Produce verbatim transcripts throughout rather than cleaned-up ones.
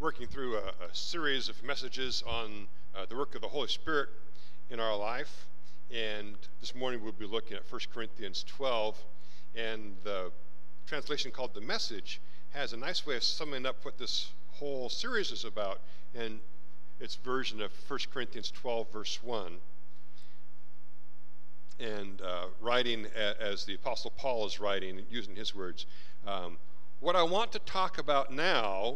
working through a, a series of messages on uh, the work of the Holy Spirit in our life. And this morning we'll be looking at First Corinthians twelve. And the translation called The Message has a nice way of summing up what this whole series is about in its version of First Corinthians twelve, verse one. And uh, writing a, as the Apostle Paul is writing, using his words, um, what I want to talk about now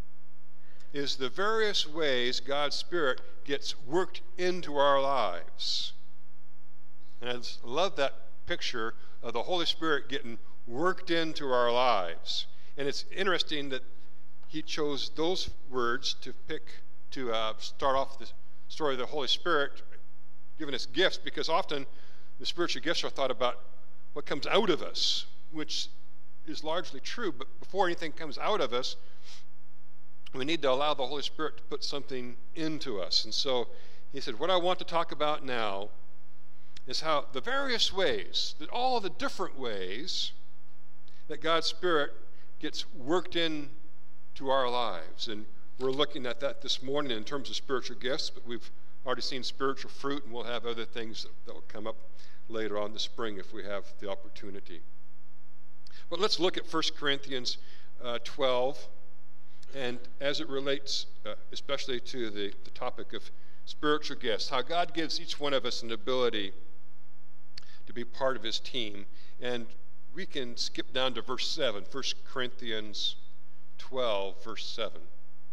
is the various ways God's Spirit gets worked into our lives. And I just love that picture of the Holy Spirit getting worked into our lives. And it's interesting that he chose those words to pick to uh, start off the story of the Holy Spirit giving us gifts, because often the spiritual gifts are thought about what comes out of us, which is largely true. But before anything comes out of us, we need to allow the Holy Spirit to put something into us. And so he said, what I want to talk about now is how the various ways, that all the different ways that God's Spirit gets worked in to our lives. And we're looking at that this morning in terms of spiritual gifts, but we've already seen spiritual fruit, and we'll have other things that will come up later on this spring if we have the opportunity. But let's look at First Corinthians uh, twelve, and as it relates uh, especially to the, the topic of spiritual gifts, how God gives each one of us an ability to be part of his team. And we can skip down to verse seven, First Corinthians twelve, verse seven.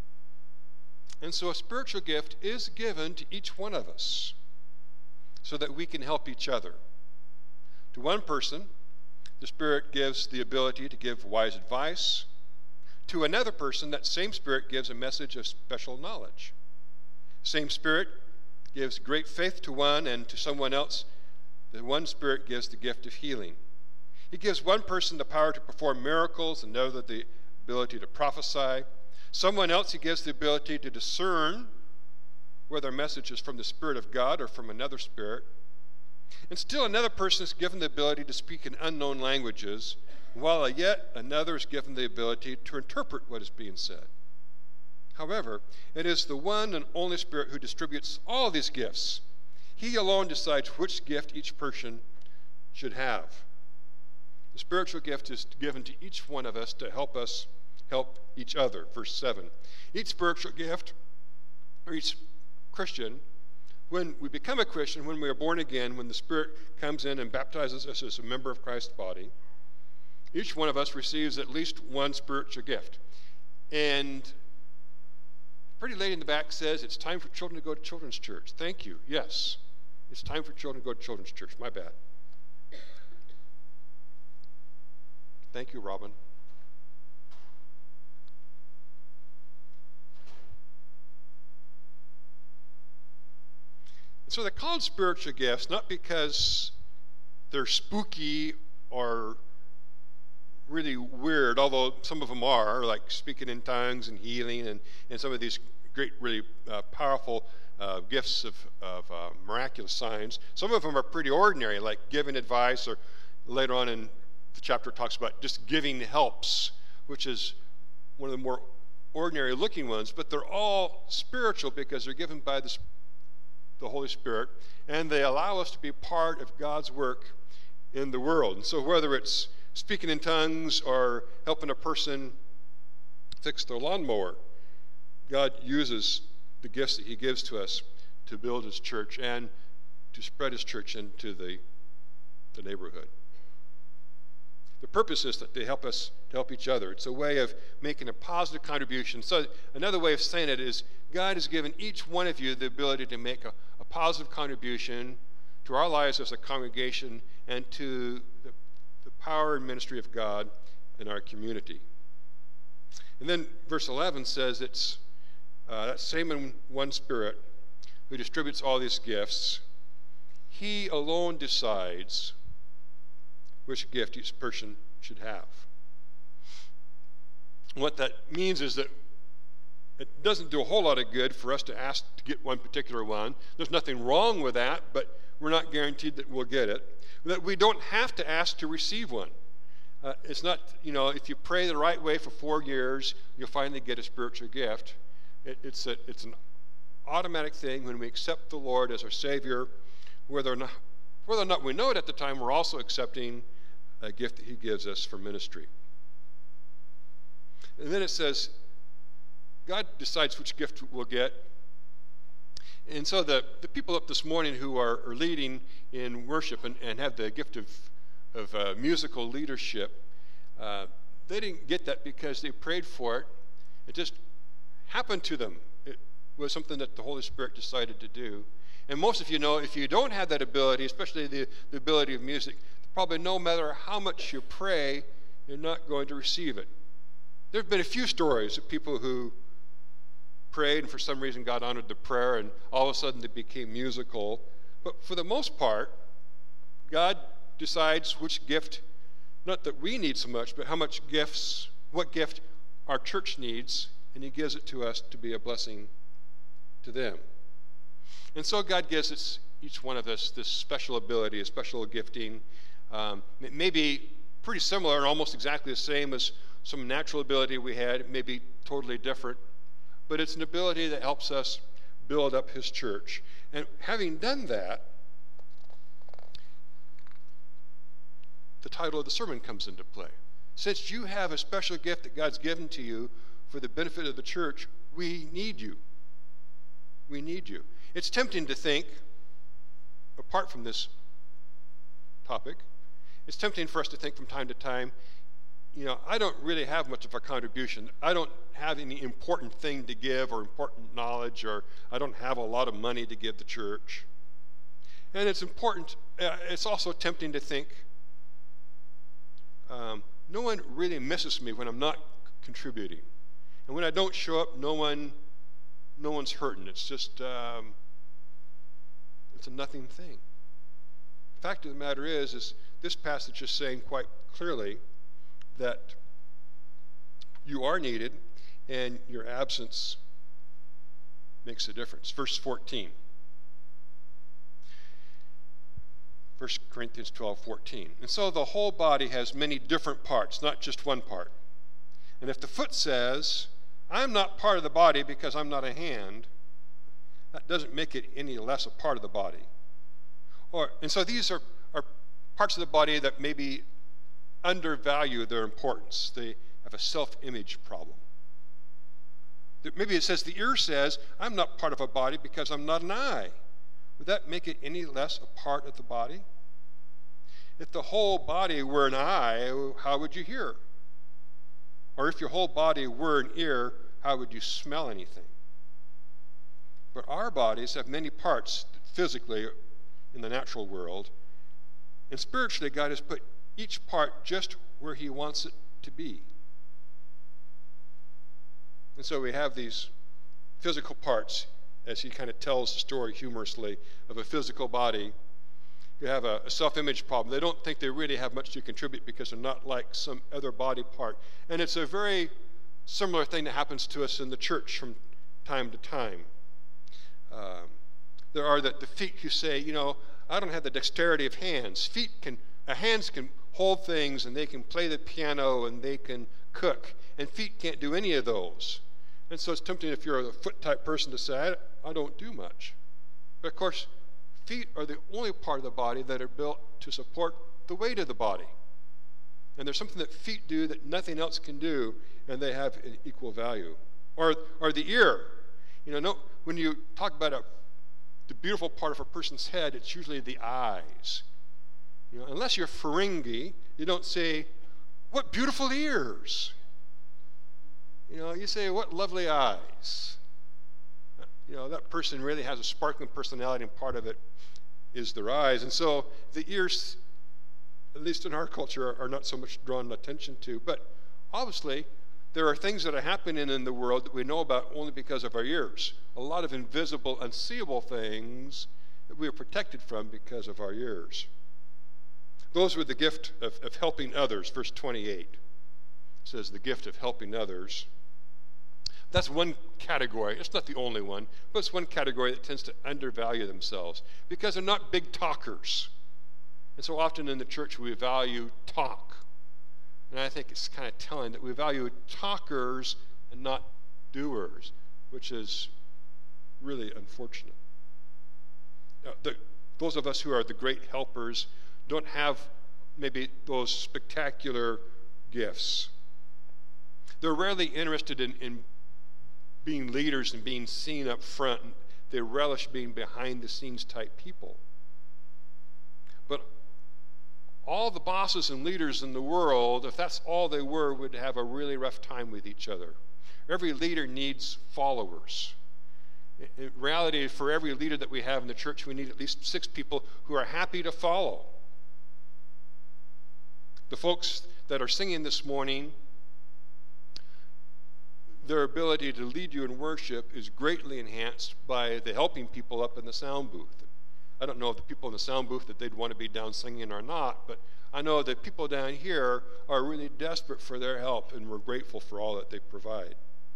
And so a spiritual gift is given to each one of us so that we can help each other. To one person, the Spirit gives the ability to give wise advice. To another person, that same Spirit gives a message of special knowledge. Same Spirit gives great faith to one, and to someone else, the one Spirit gives the gift of healing. He gives one person the power to perform miracles, and another the ability to prophesy. Someone else he gives the ability to discern whether a message is from the Spirit of God or from another spirit. And still another person is given the ability to speak in unknown languages, while yet another is given the ability to interpret what is being said. However, it is the one and only Spirit who distributes all these gifts. He alone decides which gift each person should have. The spiritual gift is given to each one of us to help us help each other. Verse seven. Each spiritual gift, or each Christian, when we become a Christian, when we are born again, when the Spirit comes in and baptizes us as a member of Christ's body, each one of us receives at least one spiritual gift. And the pretty lady in the back says it's time for children to go to children's church. Thank you. Yes, it's time for children to go to children's church. My bad. Thank you, Robin. So they're called spiritual gifts not because they're spooky or really weird, although some of them are, like speaking in tongues and healing and, and some of these great, really uh, powerful uh, gifts of, of uh, miraculous signs. Some of them are pretty ordinary, like giving advice, or later on in the chapter it talks about just giving helps, which is one of the more ordinary looking ones, but they're all spiritual because they're given by the, the Holy Spirit, and they allow us to be part of God's work in the world. And so whether it's speaking in tongues or helping a person fix their lawnmower, God uses the gifts that he gives to us to build his church and to spread his church into the, the neighborhood. The purpose is that they help us to help each other. It's a way of making a positive contribution. So another way of saying it is God has given each one of you the ability to make a, a positive contribution to our lives as a congregation and to the the power and ministry of God in our community. And then verse eleven says it's uh, that same in one Spirit who distributes all these gifts. He alone decides which gift each person should have. What that means is that it doesn't do a whole lot of good for us to ask to get one particular one. There's nothing wrong with that, but we're not guaranteed that we'll get it. That we don't have to ask to receive one. Uh, it's not, you know, if you pray the right way for four years, you'll finally get a spiritual gift. It, it's, a, it's an automatic thing when we accept the Lord as our Savior, whether or not, whether or not we know it at the time, we're also accepting a gift that he gives us for ministry. And then it says, God decides which gift we'll get. And so the, the people up this morning who are, are leading in worship and, and have the gift of of uh, musical leadership, uh, they didn't get that because they prayed for it. It just happened to them. It was something that the Holy Spirit decided to do. And most of you know, if you don't have that ability, especially the, the ability of music, probably no matter how much you pray, you're not going to receive it. There have been a few stories of people who prayed and for some reason God honored the prayer and all of a sudden they became musical. But for the most part, God decides which gift, not that we need so much, but how much gifts, what gift our church needs, and he gives it to us to be a blessing to them. And so God gives us, each one of us, this special ability, a special gifting. Um, it may be pretty similar and almost exactly the same as some natural ability we had. It may be totally different, but it's an ability that helps us build up his church. And having done that, the title of the sermon comes into play. Since you have a special gift that God's given to you for the benefit of the church, we need you. We need you. It's tempting to think, apart from this topic, it's tempting for us to think from time to time, you know, I don't really have much of a contribution. I don't have any important thing to give or important knowledge, or I don't have a lot of money to give the church. And it's important, uh, it's also tempting to think, Um, no one really misses me when I'm not contributing. And when I don't show up, no one, no one's hurting. It's just, um, it's a nothing thing. The fact of the matter is, is this passage is saying quite clearly that you are needed and your absence makes a difference. Verse fourteen. First Corinthians twelve, fourteen. And so the whole body has many different parts, not just one part. And if the foot says, I'm not part of the body because I'm not a hand, that doesn't make it any less a part of the body. Or, and so these are, are parts of the body that maybe undervalue their importance. They have a self-image problem. Maybe it says the ear says, I'm not part of a body because I'm not an eye. Would that make it any less a part of the body? If the whole body were an eye, how would you hear? Or if your whole body were an ear, how would you smell anything? But our bodies have many parts physically in the natural world, and spiritually God has put each part just where he wants it to be. And so we have these physical parts, as he kind of tells the story humorously of a physical body who have a, a self-image problem. They don't think they really have much to contribute because they're not like some other body part. And it's a very similar thing that happens to us in the church from time to time. Um, there are the, the feet who say, you know, I don't have the dexterity of hands. Feet can, uh, hands can hold things and they can play the piano and they can cook. And feet can't do any of those. And so it's tempting if you're a foot type person to say, I, I don't do much. But of course, feet are the only part of the body that are built to support the weight of the body. And there's something that feet do that nothing else can do, and they have an equal value. Or, or the ear. You know, no, when you talk about a, the beautiful part of a person's head, it's usually the eyes. You know, unless you're Ferengi, you don't say, what beautiful ears. You know, you say, what lovely eyes. You know, that person really has a sparkling personality, and part of it is their eyes. And so the ears, at least in our culture, are, are not so much drawn attention to. But obviously, there are things that are happening in the world that we know about only because of our ears. A lot of invisible, unseeable things that we are protected from because of our ears. Those were the gift of, of helping others, verse twenty-eight. It says the gift of helping others. That's one category. It's not the only one, but it's one category that tends to undervalue themselves because they're not big talkers. And so often in the church we value talk. And I think it's kind of telling that we value talkers and not doers, which is really unfortunate. Now, the, those of us who are the great helpers don't have maybe those spectacular gifts. They're rarely interested in, in being leaders and being seen up front. They relish being behind-the-scenes type people. But all the bosses and leaders in the world, if that's all they were, would have a really rough time with each other. Every leader needs followers. In reality, for every leader that we have in the church, we need at least six people who are happy to follow. The folks that are singing this morning, their ability to lead you in worship is greatly enhanced by the helping people up in the sound booth. I don't know if the people in the sound booth that they'd want to be down singing or not, but I know that people down here are really desperate for their help, and we're grateful for all that they provide.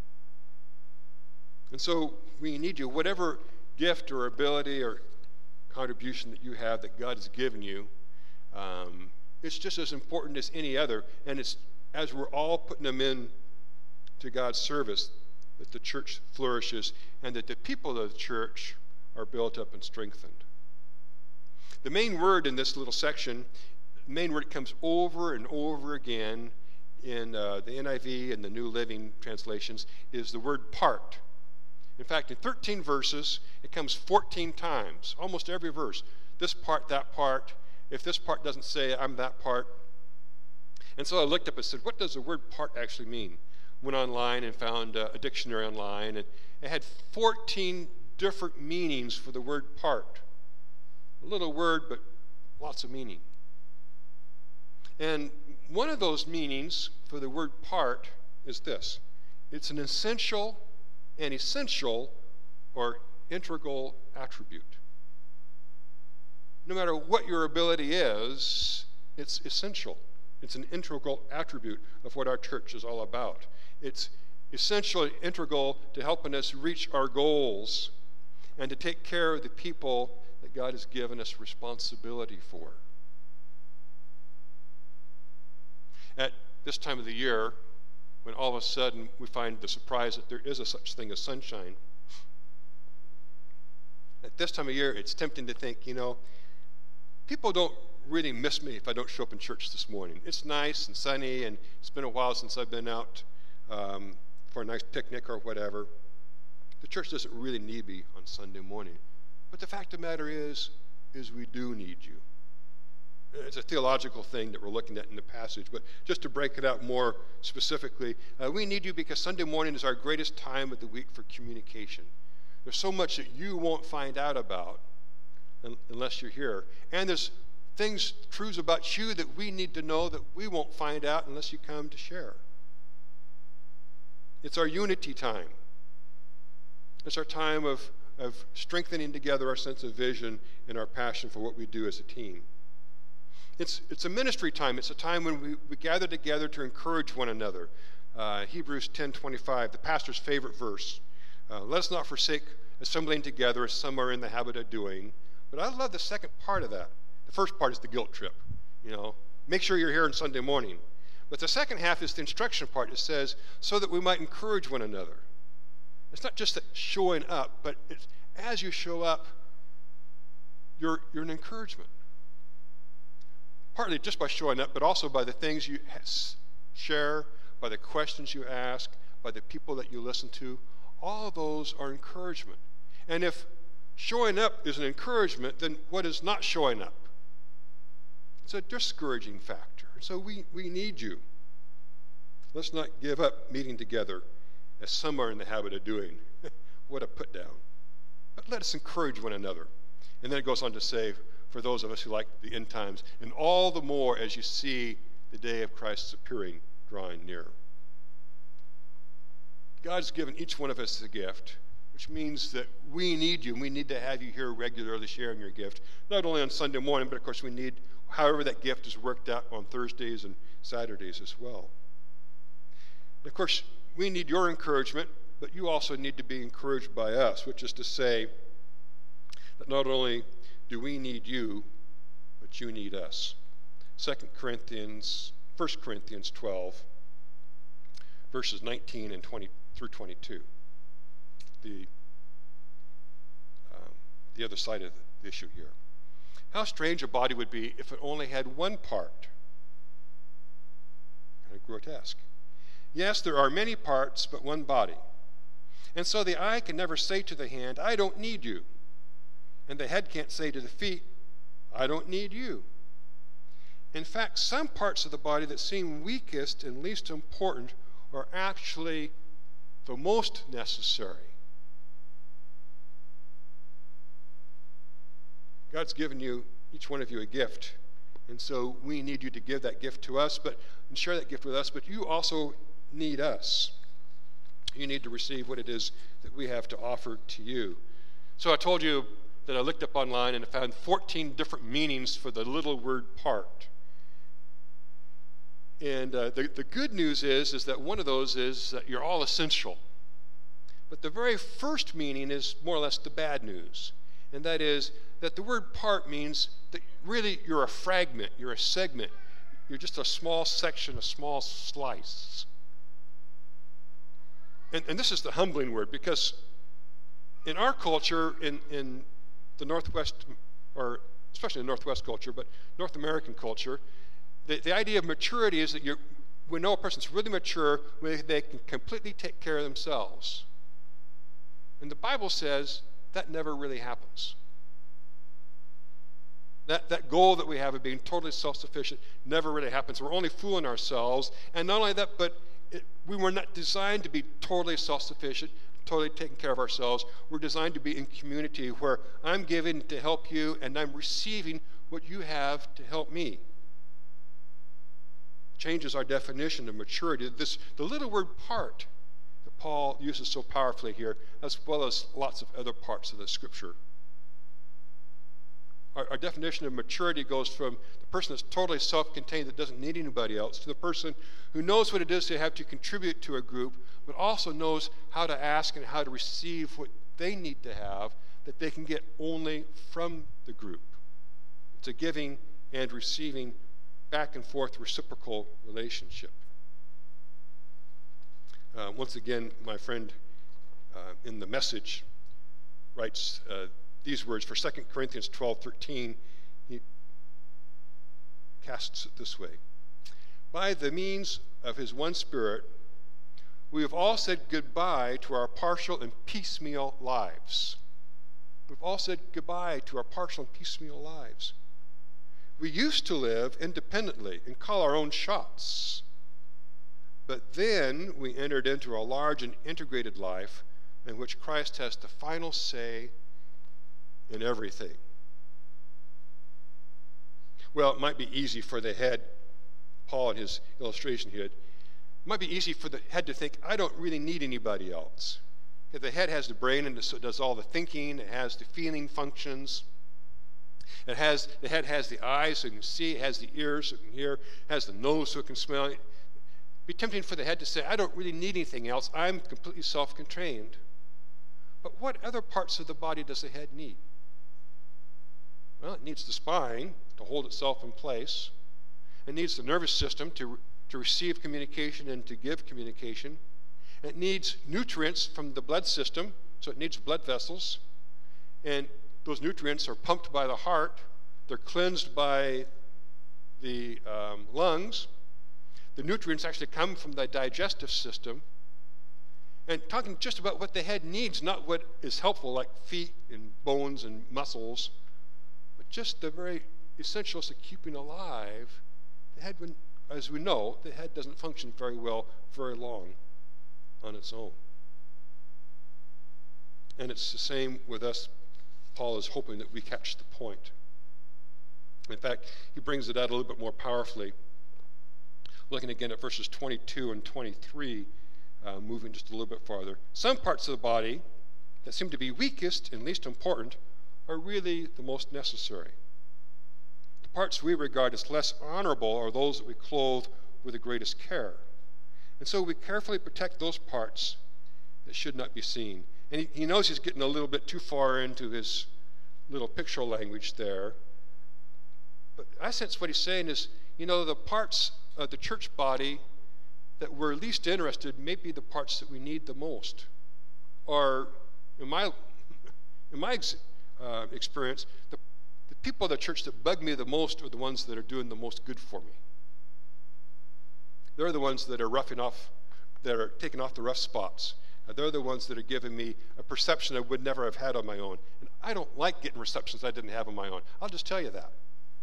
And so we need you. Whatever gift or ability or contribution that you have that God has given you, um, it's just as important as any other, and it's as we're all putting them in to God's service that the church flourishes and that the people of the church are built up and strengthened. The main word in this little section, the main word that comes over and over again in uh, the N I V and the New Living translations is the word part. In fact, in thirteen verses, it comes fourteen times, almost every verse. This part, that part. If this part doesn't say I'm that part. And so I looked up and said, what does the word part actually mean? Went online and found uh, a dictionary online, and it had fourteen different meanings for the word part. A little word, but lots of meaning. And one of those meanings for the word part is this. It's an essential and essential or integral attribute. No matter what your ability is, it's essential. It's an integral attribute of what our church is all about. It's essentially integral to helping us reach our goals and to take care of the people that God has given us responsibility for. At this time of the year, when all of a sudden we find the surprise that there is a such thing as sunshine, at this time of year, it's tempting to think, you know, people don't really miss me if I don't show up in church this morning. It's nice and sunny, and it's been a while since I've been out um, for a nice picnic or whatever. The church doesn't really need me on Sunday morning. But the fact of the matter is, is we do need you. It's a theological thing that we're looking at in the passage, but just to break it out more specifically, uh, we need you because Sunday morning is our greatest time of the week for communication. There's so much that you won't find out about unless you're here. And there's things, truths about you that we need to know that we won't find out unless you come to share. It's our unity time. It's our time of, of strengthening together our sense of vision and our passion for what we do as a team. It's, it's a ministry time. It's a time when we, we gather together to encourage one another. Uh, Hebrews ten twenty-five, the pastor's favorite verse. Uh, Let us not forsake assembling together as some are in the habit of doing. But I love the second part of that. The first part is the guilt trip. You know, make sure you're here on Sunday morning. But the second half is the instruction part. It says, so that we might encourage one another. It's not just that showing up, but it's, as you show up, you're, you're an encouragement. Partly just by showing up, but also by the things you share, by the questions you ask, by the people that you listen to. All of those are encouragement. And if showing up is an encouragement, then what is not showing up? It's a discouraging factor. So we, we need you. Let's not give up meeting together as some are in the habit of doing. What a put down. But let us encourage one another. And then it goes on to say, for those of us who like the end times, and all the more as you see the day of Christ's appearing drawing near. God's given each one of us a gift, which means that we need you, and we need to have you here regularly sharing your gift, not only on Sunday morning, but of course we need however that gift is worked out on Thursdays and Saturdays as well. And of course, we need your encouragement, but you also need to be encouraged by us, which is to say that not only do we need you, but you need us. Second Corinthians First Corinthians twelve, verses nineteen and twenty through twenty-two. The, um, the other side of the issue here. How strange a body would be if it only had one part. Kind of grotesque. Yes, there are many parts, but one body. And so the eye can never say to the hand, I don't need you. And the head can't say to the feet, I don't need you. In fact, some parts of the body that seem weakest and least important are actually the most necessary. God's given you, each one of you, a gift. And so we need you to give that gift to us, but and share that gift with us, but you also need us. You need to receive what it is that we have to offer to you. So I told you that I looked up online and I found fourteen different meanings for the little word part. And uh, the, the good news is, is that one of those is that you're all essential. But the very first meaning is more or less the bad news. And that is that the word part means that really you're a fragment, you're a segment. You're just a small section, a small slice. And, and this is the humbling word, because in our culture, in, in the Northwest, or especially in Northwest culture, but North American culture, the, the idea of maturity is that you're, we know a person's really mature when they can completely take care of themselves. And the Bible says that never really happens. That, that goal that we have of being totally self-sufficient never really happens. We're only fooling ourselves. And not only that, but it, we were not designed to be totally self-sufficient, totally taking care of ourselves. We're designed to be in community where I'm giving to help you and I'm receiving what you have to help me. Changes our definition of maturity. This, the little word part that Paul uses so powerfully here, as well as lots of other parts of the scripture. Our, our definition of maturity goes from the person that's totally self-contained, that doesn't need anybody else, to the person who knows what it is they have to contribute to a group, but also knows how to ask and how to receive what they need to have that they can get only from the group. It's a giving and receiving, back and forth reciprocal relationship. Uh, once again, my friend uh, in the Message writes uh, these words for Second Corinthians twelve thirteen. He casts it this way. By the means of his one Spirit, we have all said goodbye to our partial and piecemeal lives. We've all said goodbye to our partial and piecemeal lives. We used to live independently and call our own shots. But then we entered into a large and integrated life in which Christ has the final say in everything. Well, it might be easy for the head, Paul in his illustration here, it might be easy for the head to think, I don't really need anybody else. If the head has the brain and so it does all the thinking, it has the feeling functions. It has, the head has the eyes so it can see, it has the ears so it can hear, it has the nose so it can smell. It'd be tempting for the head to say, I don't really need anything else. I'm completely self-contained. But what other parts of the body does the head need? Well, it needs the spine to hold itself in place. It needs the nervous system to, to receive communication and to give communication. It needs nutrients from the blood system, so it needs blood vessels. And those nutrients are pumped by the heart. They're cleansed by the um, lungs. The nutrients actually come from the digestive system. And talking just about what the head needs, not what is helpful like feet and bones and muscles, but just the very essentials of keeping alive. The head, as we know, the head doesn't function very well very long on its own. And it's the same with us. Paul is hoping that we catch the point. In fact, he brings it out a little bit more powerfully. Looking again at verses twenty-two and twenty-three, uh, moving just a little bit farther. Some parts of the body that seem to be weakest and least important are really the most necessary. The parts we regard as less honorable are those that we clothe with the greatest care. And so we carefully protect those parts that should not be seen. And he, he knows he's getting a little bit too far into his little picture language there. But I sense what he's saying is, you know, the parts of the church body that we're least interested may be the parts that we need the most. Or in my, in my ex, uh, experience, the, the people of the church that bug me the most are the ones that are doing the most good for me. They're the ones that are roughing off, that are taking off the rough spots. Uh, they're the ones that are giving me a perception I would never have had on my own. And I don't like getting receptions I didn't have on my own. I'll just tell you that.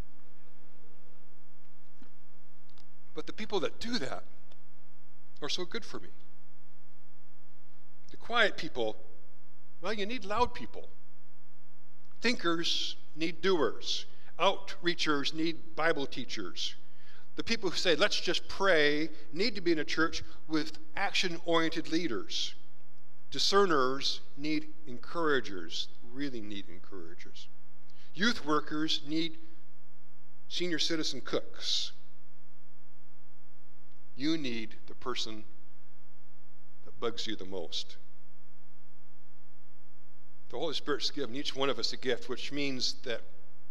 But the people that do that are so good for me. The quiet people, well, you need loud people. Thinkers need doers. Outreachers need Bible teachers. The people who say, let's just pray, need to be in a church with action-oriented leaders. Discerners need encouragers, really need encouragers. Youth workers need senior citizen cooks. You need the person that bugs you the most. The Holy Spirit's given each one of us a gift, which means that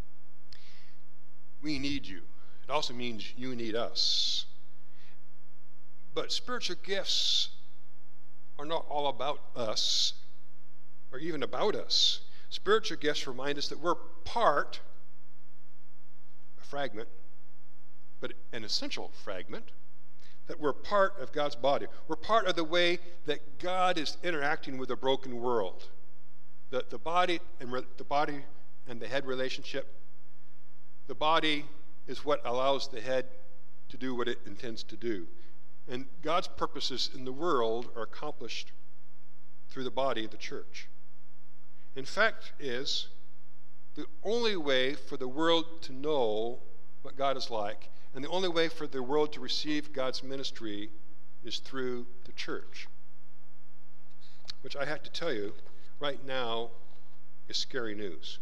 we need you. It also means you need us. But spiritual gifts are not all about us, or even about us. Spiritual gifts remind us that we're part, a fragment, but an essential fragment, that we're part of God's body. We're part of the way that God is interacting with a broken world. The, the body and re, the body and the head relationship. The body is what allows the head to do what it intends to do. And God's purposes in the world are accomplished through the body of the church. In fact, is the only way for the world to know what God is like, and the only way for the world to receive God's ministry is through the church. Which I have to tell you, right now, is scary news.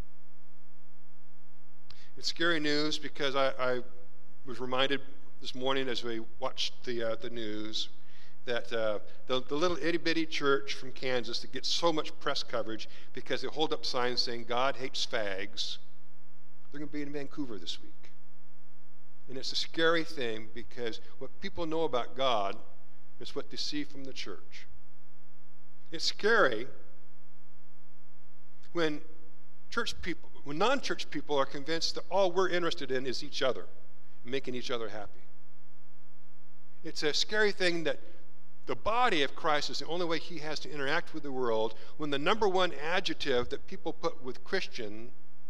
It's scary news because I, I was reminded this morning as we watched the uh, the news that uh, the, the little itty-bitty church from Kansas that gets so much press coverage because they hold up signs saying God hates fags, they're going to be in Vancouver this week. And it's a scary thing because what people know about God is what they see from the church. It's scary when church people, when non-church people are convinced that all we're interested in is each other, making each other happy. It's a scary thing that the body of Christ is the only way he has to interact with the world when the number one adjective that people put with Christian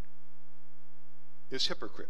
is hypocrite.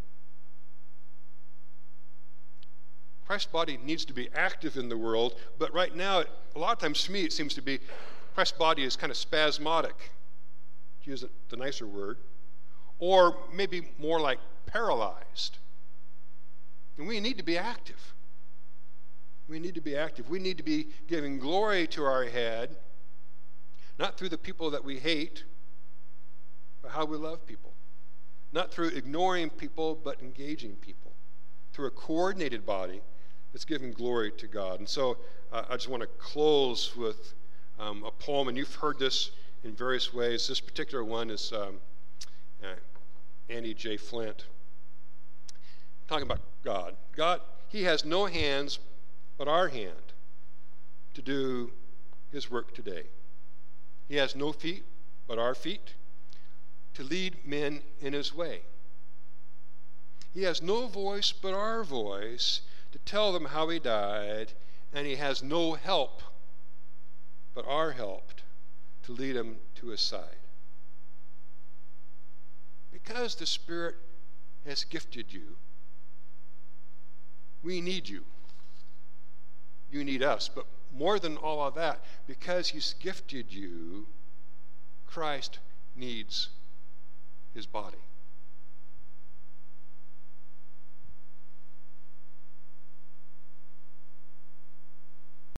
Christ's body needs to be active in the world, but right now, a lot of times to me, it seems to be Christ's body is kind of spasmodic, to use the nicer word, or maybe more like paralyzed. And we need to be active. We need to be active. We need to be giving glory to our head, not through the people that we hate, but how we love people. Not through ignoring people, but engaging people. Through a coordinated body that's giving glory to God. And so uh, I just want to close with um, a poem, and you've heard this in various ways. This particular one is um, uh, Annie J. Flint talking about God. God, he has no hands but our hand to do his work today. He has no feet but our feet to lead men in his way. He has no voice but our voice to tell them how he died, and he has no help but our help to lead him to his side. Because the Spirit has gifted you, we need you. You need us, but more than all of that, because he's gifted you, Christ needs his body.